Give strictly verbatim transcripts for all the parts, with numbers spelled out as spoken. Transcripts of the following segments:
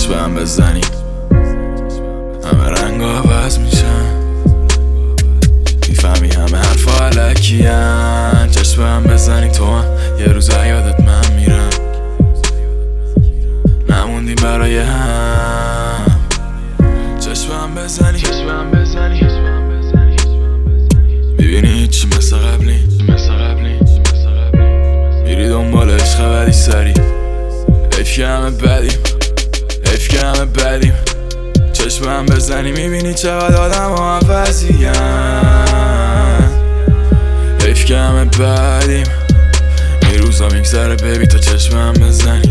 چشمم بزنی همه رنگ عوض میشن، میفهمی همه حرفا علکیان. چشمم بزنی تو هم یه روز یادت من میرم، نموندیم برای هم. چشمم بزنی چشمم بزنی میبینی هیچی مثل قبلی مثل قبلی میری دنبال عشق بدی سری. حیف که همه بدیم حیف که همه بدیم. چشمم بزنی میبینی چقدر آدم ها عوضیم. حیف که همه بدیم. این روزا میگذره بیبی تا چشمم بزنی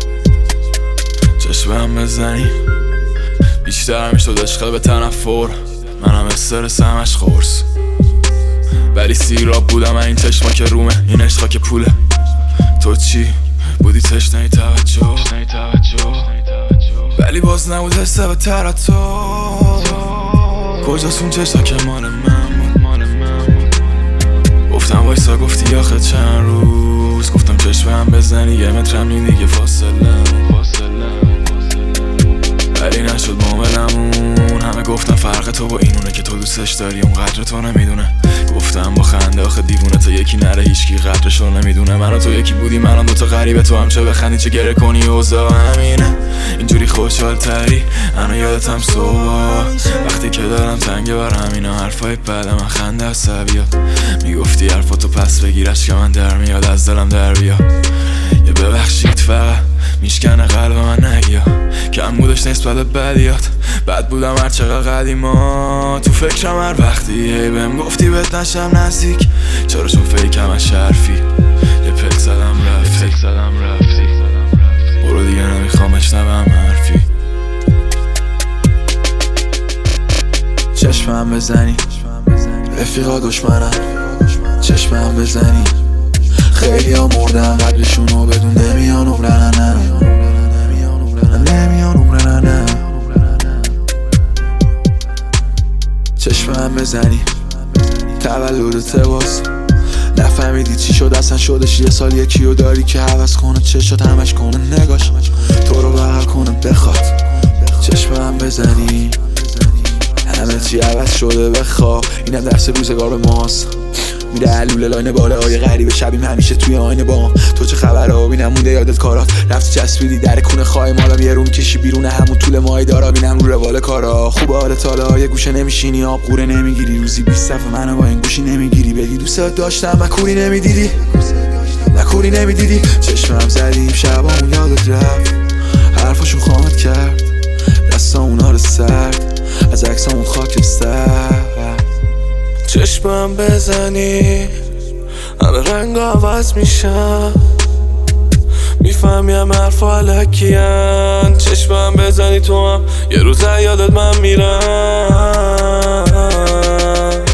چشمم بزنی. بیشتر میشد عشق به تنفر، منم استرس همش خورس، ولی سیراب بودم این چشما که رومه، این عشقا که پوله. تو چی بودی تشنه توجه، ولی باز نبود حسه به تر تو. کجاست اون چشا که مال من بود مال من بود. گفتم وایسا گفتی آخه چند روز، گفتم چشمم بزنی یه مترم این دیگه فاصله ولی نشد معاملمون. همه گفتن فرق تو با اینونه که تو دوستش داری اون قدر تو نمیدونه. گفتم با خنده آخه دیوونه تا یکی نره هیچکی قدرشو نمیدونه. من و تو یکی بودی من دوتا غریبه، تو هم چه بخندی چه گره کنی اوضاع همینه. اینجوری خوشحال تری منو یادتم صبح وقتی که دارم تنگه برم اینا حرفای بعد من خنده عصبیات. میگفتی حرفاتو پس بگیرش که من در میاد از دلم در بیا. یه ببخشید فقط میشکنه قلب من نگیا. کم بودش نسبت به بدیات، بد بودم هر چقدر قدیما. تو فکرم هر وقتی هی بهم گفتی بهت نشم نزدیک، چرا چون فیکم از شرفی یه پک زدم رفتی پک زدم رفتی برو دیگه نمیخوام اشنوم حرفی. چشمم بزنی رفیقا دشمنم، چشمم بزنی خیلی ها مردن قبلشونو بدون نمیان عمرنم نمیان عمرنم. چشمم بزنی تولدت باز، نفهمیدی چی شد اصلا شدش یه سال یکیو داری که عوض کنه چشات همش کنه نگاش تو رو بغل کنه بخواد. چشمم بزنی همه چی عوض شده بخواه، اینم درس روزگار به ماست. میره علوله لاینه باله های غریبه شبیم همیشه توی آینه بام. تو چه خبره ها بینم مونده یادت کارات رفتی چسبیدی در کونه خواهی مالم یه رو میکشی بیرونه همون طول ماهی دارا بینم رو روال کارا. خوب حال تاله یه گوشه نمیشینی آب قوره نمیگیری، روزی بیست صفحه منو با این گوشی نمیگیری. بگی دوست داشتم مکوری نمیدیدی مکوری نمیدیدی. چشمم زدیم شبامون یادت رفت، حرفاشون خامت کرد دستا اونا رو سرد از عکسامون خاکستر. چشمم بزنی همه رنگ عوض میشن، میفهمیم حرفا علکیان. چشمم بزنی تو هم یه روز یادت من میرم،